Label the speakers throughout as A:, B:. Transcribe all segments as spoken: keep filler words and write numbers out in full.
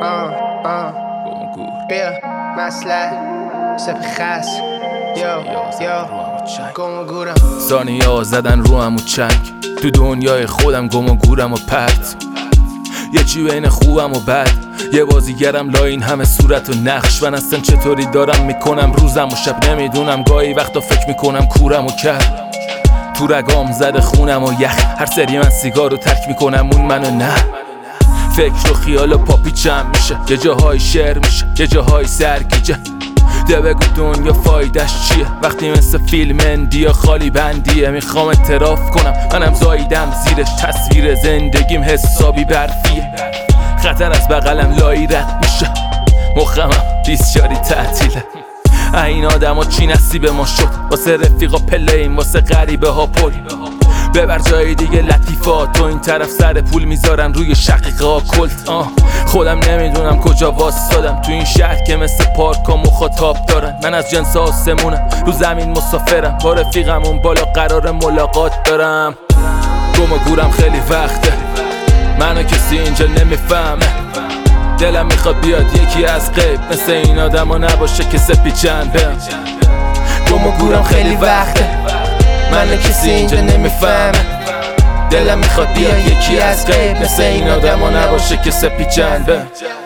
A: آه آه بیا مسئله سپی خس یا یا گم و گورم
B: ثانیه ها زدن رو هم و چنگ تو دنیای خودم گم و گورم و پرت یه چی بین خوبم و بد یه بازیگرم لا این همه صورت و نقش من اصلا چطوری دارم میکنم روزم و شب نمیدونم گاهی وقتا فکر میکنم کورم و کرد تو رگام زده خونم و یخ هر سری من سیگار رو ترک میکنم اون منو نه فکر و خیال و پاپیچم میشه یه جاهای شعر میشه یه جاهای سرگیجه ده بگو دنیا فایدش چیه وقتی مثل فیلم اندیا خالی بندیه میخوام اعتراف کنم منم زاییدم زیرش تصویر زندگیم حسابی برفیه خطر از بغلم لایی رد میشه مخمم بیسیاری تعطیله این آدم ها چی نصیب ما شد واسه رفیقا پلیم واسه غریبه ها پل ببر جای دیگه لطیفات تو این طرف سر پول میذارن روی شقیقه ها کلت آه خودم نمیدونم کجا واسادم تو این شهر که مثل پارک ها مخاطاب دارن من از جنس آسمونم رو زمین مسافرم با رفیقم اون بالا قرار ملاقات دارم گم و گورم خیلی وقته منو کسی اینجا نمیفهمه دلم میخواد بیاد یکی از غیب مثل این آدم ها نباشه که سپی چنده گم و گورم خیلی وقته منو کسی اینجا نمیفهمه دلم میخواد بیاد یکی از غیب مثل این آدم ها نباشه که سپی چنده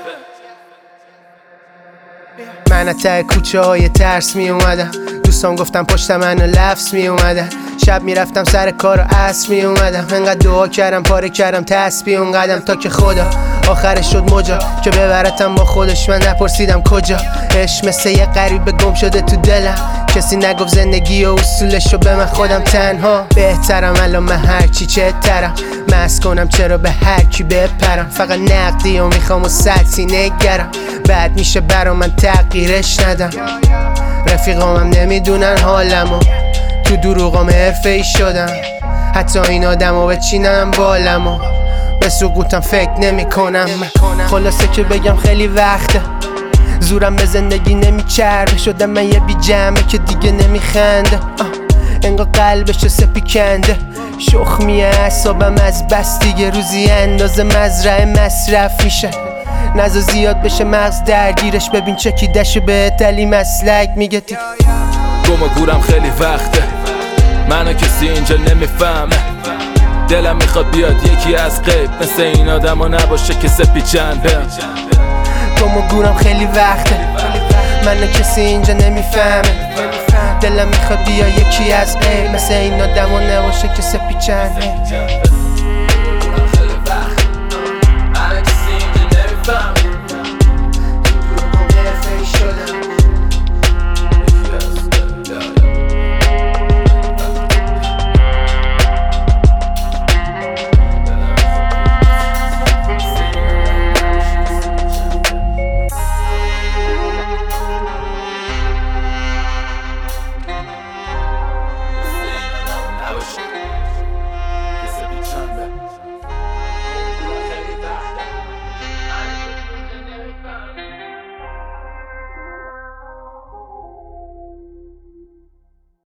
A: من ته کوچه های ترس می اومدم دوستان گفتم پشت منو لفظ می اومدن شب میرفتم سر کار و عصر می اومدم انقدر دعا کردم پاره کردم تسبیح اون قدم تا که خدا آخرش شد مجا که ببرتم با خودش من نپرسیدم کجا عشق مثل یه غریبه گم شده تو دلم کسی نگفت زندگی و اصولشو به من خودم تنها بهترم الان من هرچی چه ترم مست کنم چرا به هر کی بپرم فقط نقدی و میخوام و سطحی نگرم بعد میشه برا من تغییرش ندم رفیقامم نمیدونن حالمو تو دروغام حرفه ای شدم حتی این آدمو بچینم بالمو به سقوطم فکر نمی کنم خلاصه که بگم خیلی وقته زورم به زندگی نمیچربه شدم من یه بی جمعه که دیگه نمیخنده انگار قلبش سپی کنده شخمیه اعصابم از بس دیگه روزی اندازه مزرعه مصرف میشه نزا زیاد بشه مغز درگیرش ببین چکیدشو به تلی مسلک میگه دیگه
B: گم و گورم خیلی وقته منو کسی اینجا نمیفهمه دلم میخواد بیاد یکی از غیب مثل این آدم ها نباشه که سپی چنده
A: گم و گورم خیلی وقته منو کسی اینجا نمیفهمه دلم میخواد بیاد یکی از غیب مثل این آدم ها نباشه که سپی چنده